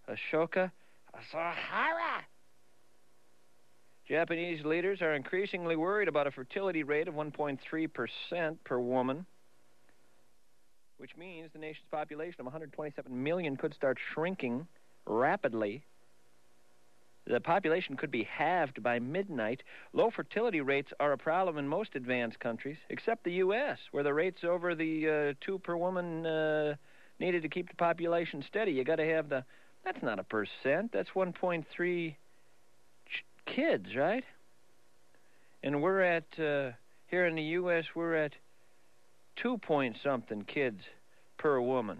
Ashoka Asahara. Japanese leaders are increasingly worried about a fertility rate of 1.3% per woman, which means the nation's population of 127 million could start shrinking rapidly. The population could be halved by midnight. Low fertility rates are a problem in most advanced countries, except the U.S., where the rate's over the 2 per woman needed to keep the population steady. You got to have the... That's not a percent. That's 1.3 kids, right? And we're at... here in the U.S., we're at 2-point-something kids per woman.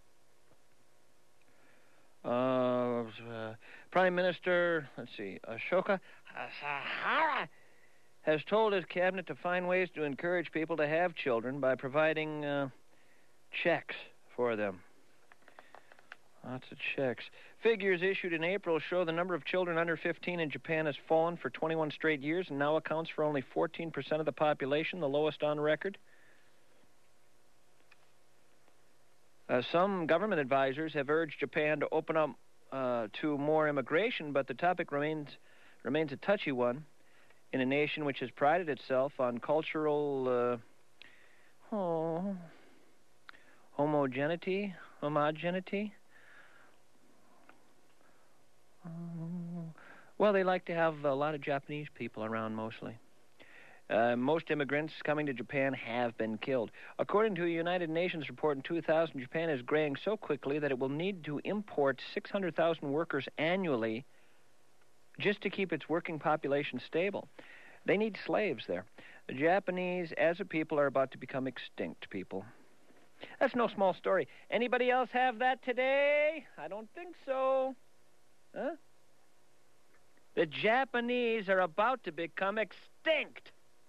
Prime Minister, Ashoka Asahara has told his cabinet to find ways to encourage people to have children by providing checks for them. Lots of checks. Figures issued in April show the number of children under 15 in Japan has fallen for 21 straight years and now accounts for only 14% of the population, the lowest on record. Some government advisors have urged Japan to open up to more immigration, but the topic remains a touchy one in a nation which has prided itself on cultural homogeneity. Well, they like to have a lot of Japanese people around mostly. Most immigrants coming to Japan have been killed. According to a United Nations report in 2000, Japan is graying so quickly that it will need to import 600,000 workers annually just to keep its working population stable. They need slaves there. The Japanese, as a people, are about to become extinct people. That's no small story. Anybody else have that today? I don't think so. Huh? The Japanese are about to become extinct.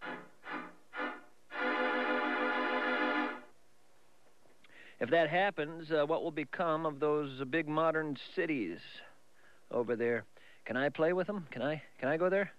If that happens, what will become of those big modern cities over there? Can I play with them? Can I go there?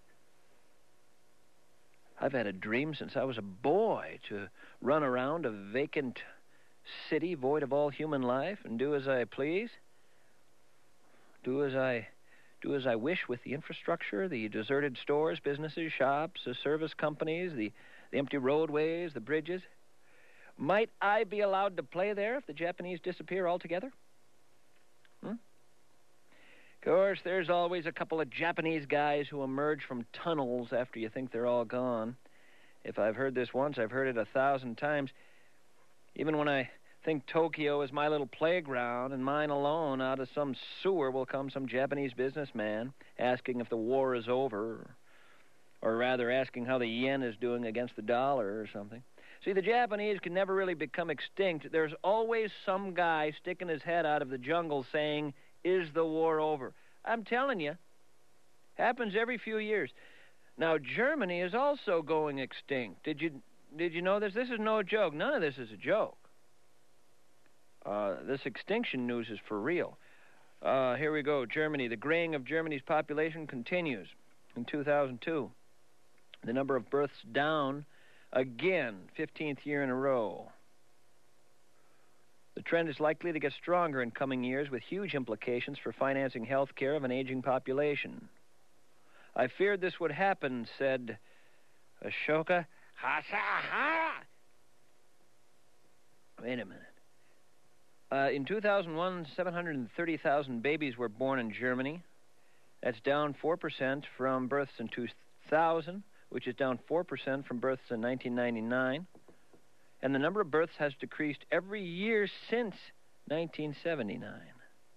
I've had a dream since I was a boy to run around a vacant city void of all human life and do as I please. Do as I wish with the infrastructure, the deserted stores, businesses, shops, the service companies, the empty roadways, the bridges. Might I be allowed to play there if the Japanese disappear altogether? Of course, there's always a couple of Japanese guys who emerge from tunnels after you think they're all gone. If I've heard this once, I've heard it 1,000 times. Even when I think Tokyo is my little playground and mine alone, out of some sewer will come some Japanese businessman asking if the war is over, or rather asking how the yen is doing against the dollar or something. See, the Japanese can never really become extinct. There's always some guy sticking his head out of the jungle saying, "Is the war over?" I'm telling you, happens every few years. Now, Germany is also going extinct. Did you know this? This is no joke. None of this is a joke. This extinction news is for real. Here we go. Germany. The graying of Germany's population continues. In 2002, the number of births down again, 15th year in a row. The trend is likely to get stronger in coming years with huge implications for financing health care of an aging population. I feared this would happen, said Ashoka Asahara. Wait a minute. In 2001, 730,000 babies were born in Germany. That's down 4% from births in 2000, which is down 4% from births in 1999. And the number of births has decreased every year since 1979.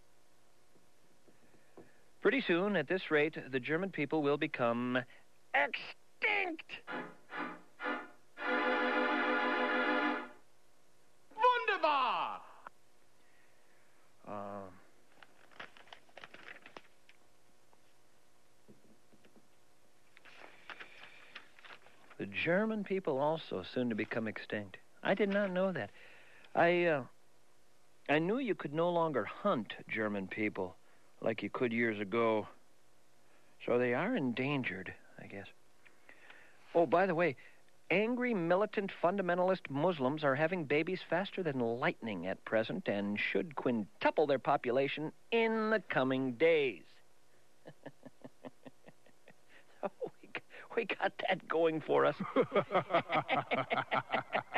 Pretty soon, at this rate, the German people will become extinct. Wunderbar! The German people also soon to become extinct. I did not know that. I knew you could no longer hunt German people like you could years ago. So they are endangered, I guess. Oh, by the way, angry, militant, fundamentalist Muslims are having babies faster than lightning at present and should quintuple their population in the coming days. Oh, we got that going for us.